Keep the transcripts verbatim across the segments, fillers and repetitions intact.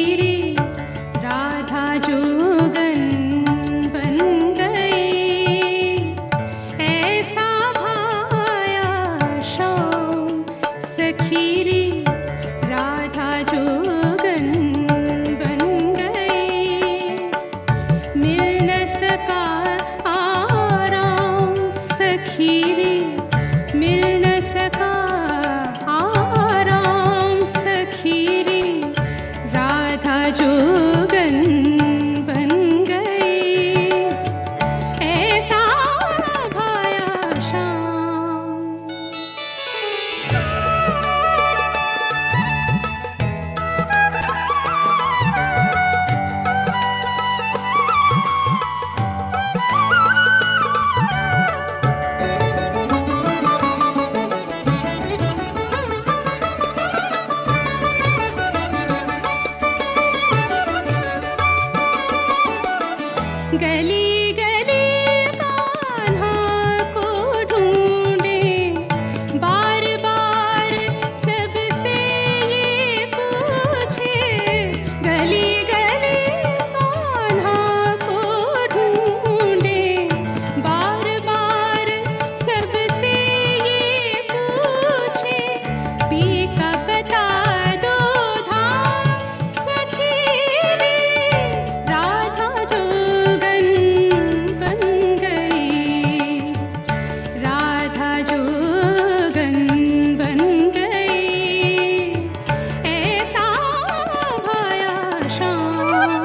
गली गली कान्हा को ढूंढे, बार बार सबसे ये पूछे। गली गली कान्हा को ढूंढे, बार बार सबसे ये पूछे। पी का बता दो धाम सखी रे, राधा जोगन बन गई, राधा जोगन बन गई। ऐसा भाया शाम।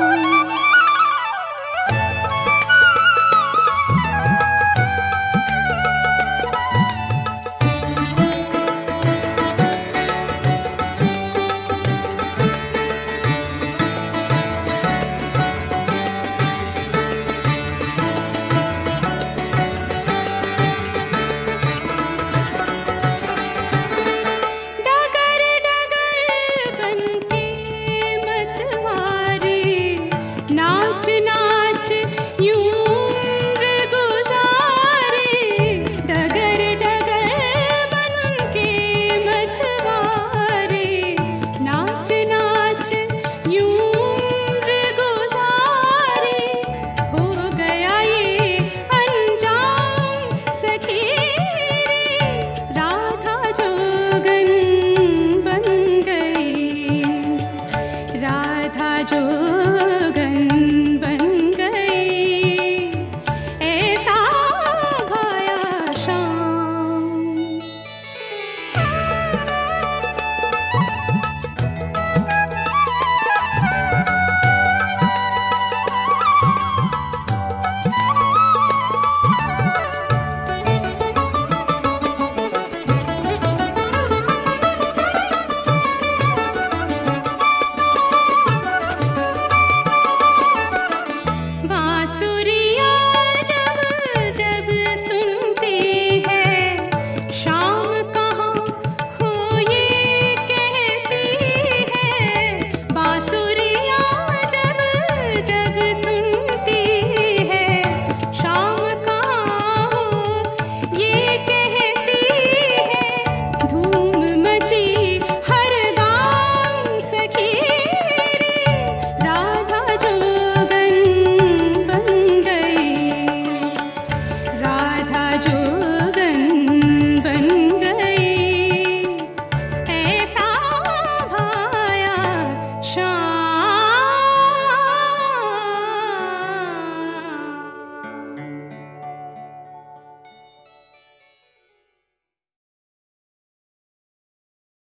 डगर डगर बनके मतवारे, नाच नाच यूं उम्र गुजारे। डगर डगर बनके मतवारे, नाच नाच यूं उम्र गुजारे। हो गया ये अंजाम सखी रे, राधा जोगन बन गई, राधा जोगन